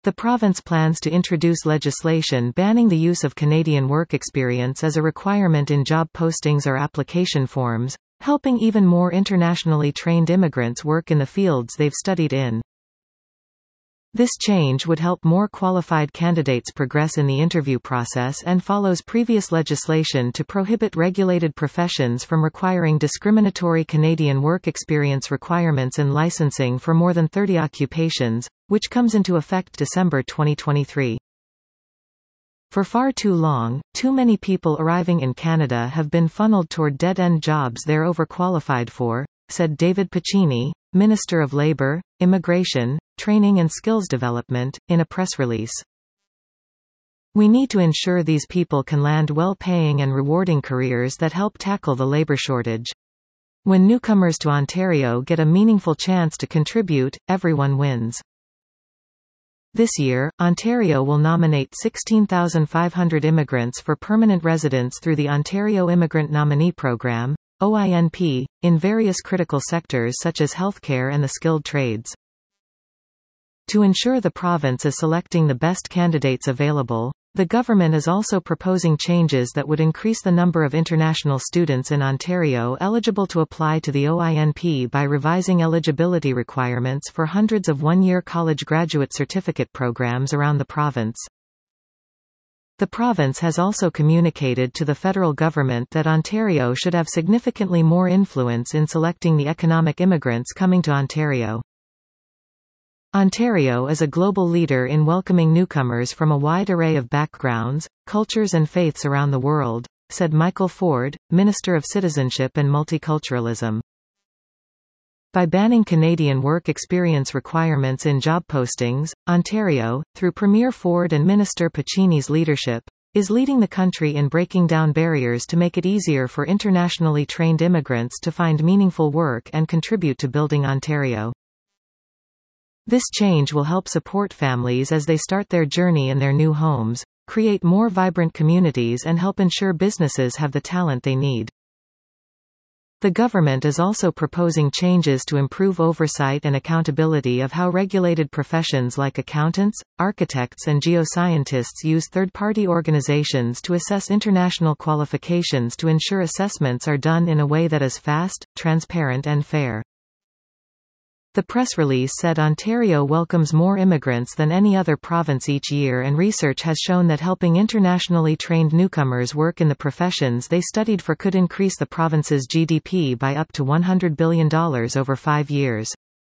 The province plans to introduce legislation banning the use of Canadian work experience as a requirement in job postings or application forms, helping even more internationally trained immigrants work in the fields they've studied in. This change would help more qualified candidates progress in the interview process and follows previous legislation to prohibit regulated professions from requiring discriminatory Canadian work experience requirements and licensing for more than 30 occupations, which comes into effect December 2023. For far too long, too many people arriving in Canada have been funneled toward dead-end jobs they're overqualified for, said David Piccini, Minister of Labour, Immigration, Training and Skills Development, in a press release. We need to ensure these people can land well-paying and rewarding careers that help tackle the labour shortage. When newcomers to Ontario get a meaningful chance to contribute, everyone wins. This year, Ontario will nominate 16,500 immigrants for permanent residence through the Ontario Immigrant Nominee Program, OINP, in various critical sectors such as healthcare and the skilled trades. To ensure the province is selecting the best candidates available, the government is also proposing changes that would increase the number of international students in Ontario eligible to apply to the OINP by revising eligibility requirements for hundreds of one-year college graduate certificate programs around the province. The province has also communicated to the federal government that Ontario should have significantly more influence in selecting the economic immigrants coming to Ontario. Ontario is a global leader in welcoming newcomers from a wide array of backgrounds, cultures and faiths around the world, said Michael Ford, Minister of Citizenship and Multiculturalism. By banning Canadian work experience requirements in job postings, Ontario, through Premier Ford and Minister Piccini's leadership, is leading the country in breaking down barriers to make it easier for internationally trained immigrants to find meaningful work and contribute to building Ontario. This change will help support families as they start their journey in their new homes, create more vibrant communities and help ensure businesses have the talent they need. The government is also proposing changes to improve oversight and accountability of how regulated professions like accountants, architects and geoscientists use third-party organizations to assess international qualifications to ensure assessments are done in a way that is fast, transparent and fair. The press release said Ontario welcomes more immigrants than any other province each year, and research has shown that helping internationally trained newcomers work in the professions they studied for could increase the province's GDP by up to $100 billion over 5 years.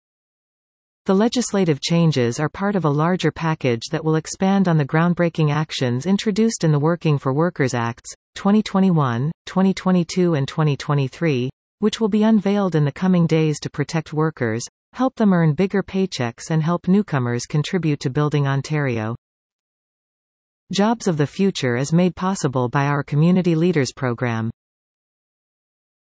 The legislative changes are part of a larger package that will expand on the groundbreaking actions introduced in the Working for Workers Acts, 2021, 2022 and 2023, which will be unveiled in the coming days to protect workers, help them earn bigger paychecks and help newcomers contribute to building Ontario. Jobs of the Future is made possible by our Community Leaders program.